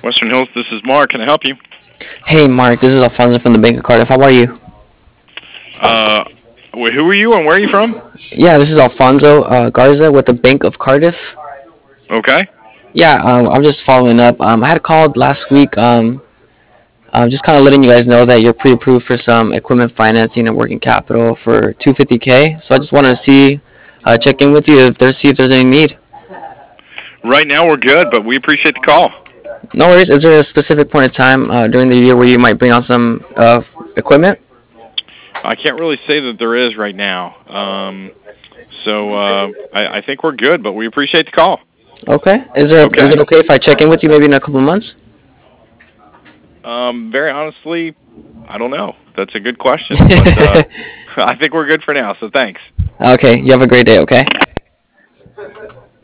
Western Hills, this is Mark. Can I help you? Hey, Mark, this is Alfonso from the Bank of Cardiff. How are you? Uh, who are you and where are you from? Yeah, this is Alfonso Garza with the Bank of Cardiff. Okay. Yeah, I'm just following up. I had called last week. Just kind of letting you guys know that you're pre-approved for some equipment financing and working capital for 250K. So I just wanted to check in with you see if there's any need. Right now we're good, but we appreciate the call. No worries. Is there a specific point in time during the year where you might bring on some equipment? I can't really say that there is right now. I think we're good, but we appreciate the call. Okay. Is Okay. it okay if I check in with you maybe in a couple months? Very honestly, I don't know. That's a good question, but I think we're good for now. So thanks. Okay. You have a great day. Okay.